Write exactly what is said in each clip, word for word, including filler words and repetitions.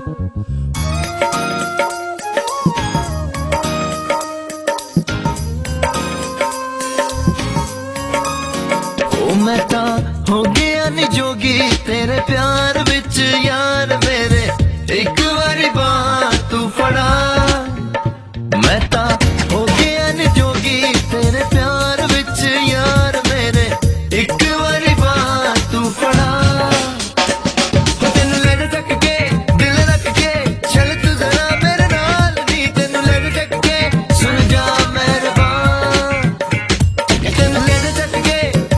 मैं तां हो गया नी जोगी तेरे प्यार विच यार मेरे, एक बारी बांह तू फड़ा। मैं तां हो गया नी जोगी तेरे प्यार विच यार मेरे, एक बारी बांह तू फड़ा। तेनू लड़ तक के दिल रख के चल तू जरा मेरे नाल नी, तेनू लड़ तक के सुन जा मेहरबान। तेनू लड़ तक के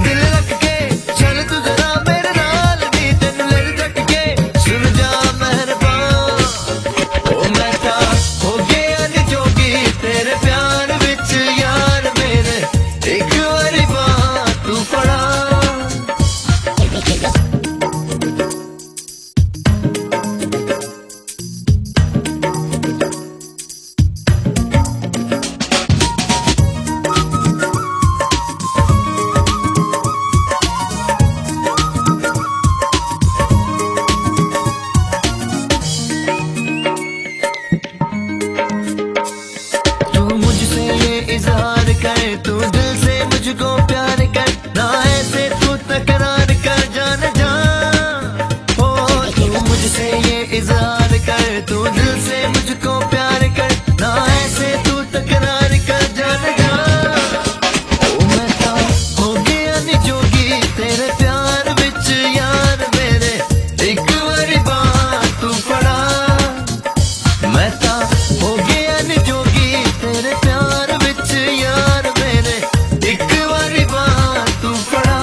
इज़हार कर, तू दिल से मुझको प्यार कर, ना ऐसे तू तकरार कर जान जा। हो तू मुझसे ये इज़हार कर, तू दिल से मुझको प्यार कर, ना ऐसे तू तकरार कर जान जा। ओ मैं तां हो गया नी जोगी तेरे प्यार विच यार मेरे, एक बारी बांह तू फड़ा। मैं तां हो गया नी जोगी तेरे प्यार यार मेरे, एक बारी बांह तू फड़ा।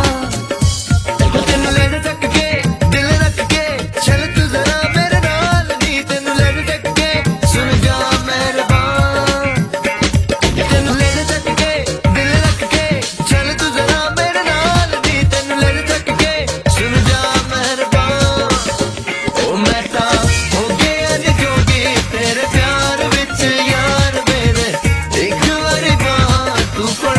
तेनू लड़ तक के दिल रख के चल तू जरा मेरे नाल नी, तेनू लड़ तक के सुन जा मेहरबान। तेनू लड़ तक के दिल रख के चल तू जरा मेरे नाल नी, तेनू लड़ तक के सुन जा मेहरबान। ओ मैं तां हो गया नी जोगी तेरे प्यार विच यार मेरे, एक तू फड़ा।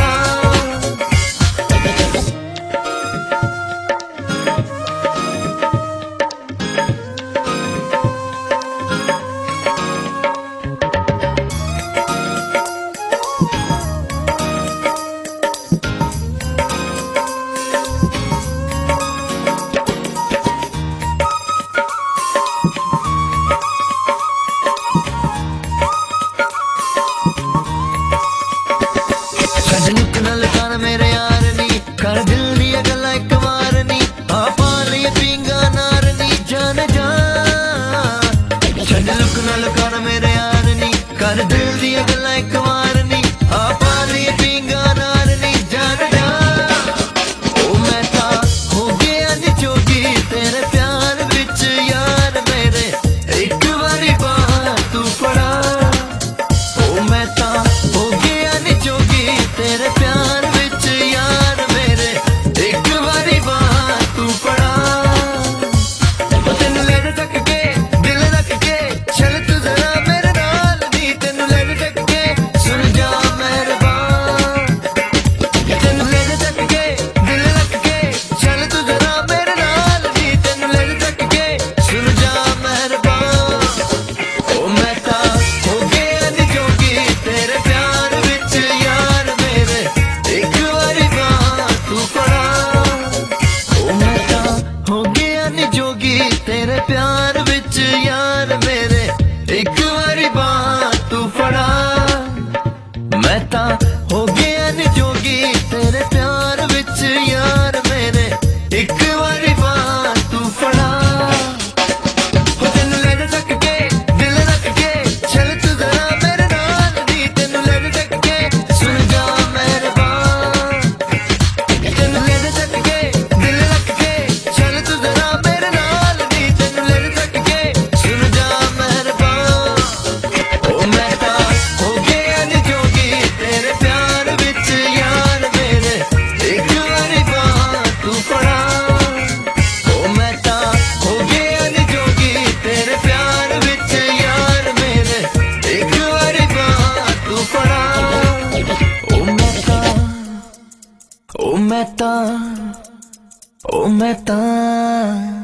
लुक नाल कर मेरे यार नी, कर दिल दियां गल्लां इक बार नी, आ पा लिया पींगा नार नी जान जा। छड्ड लुक नाल कर मेरे यार नी, कर दिल दियां गल्लां इक बार नी, आ पा लिया पींगा नार नी जान जा। ओ मैं तां हो गया नी जोगी तेरे प्यार विच यार मेरे, एक बारी बांह तू फड़ा। ओ मैं तां हो गया नी जोगी तेरे प्यार विच यार मेरे, एक बारी बांह तू फड़ा। तेनू लड़ तक के दिल रख के चल तू जरा मेरे नाल नी, तेनू लड़ तक के सुन जा मेहरबान। तेनू लड़ तक के दिल रख के चल तू जरा मेरे नाल नी, तेनू लड़ तक के सुन जा मेहरबान। ओ मैं तां हो गया नी जोगी तेरे प्यार विच यार मेरे, एक बारी बांह तू फड़ा। ओ मैं तां हो गया नी जोगी तेरे प्यार विच यार मेरे, एक बारी बांह तू फड़ा। मैं तां हो गया नी जोगी तेरे प्यार विच यार मेरे, एक बारी बांह तू फड़ा। तेनू लड़ तक के दिल रख के चल तू जरा मेरे नाल नी, तेनू लड़ तक के सुन जा मेहरबान। तेनू लड़ तक के दिल रख के चल तू जरा मेरे नाल नी, तेनू लड़ तक के सुन जा मेहरबान। ओ मैं तां हो गया नी जोगी तेरे प्यार विच यार मेरे, एक बारी बांह तू फड़ा। ओ मैं तां हो गया नी जोगी तेरे प्यार विच यार मेरे, एक बारी बांह तू फड़ा। ओ मैं तां ओ मैं तां ओ मैं तां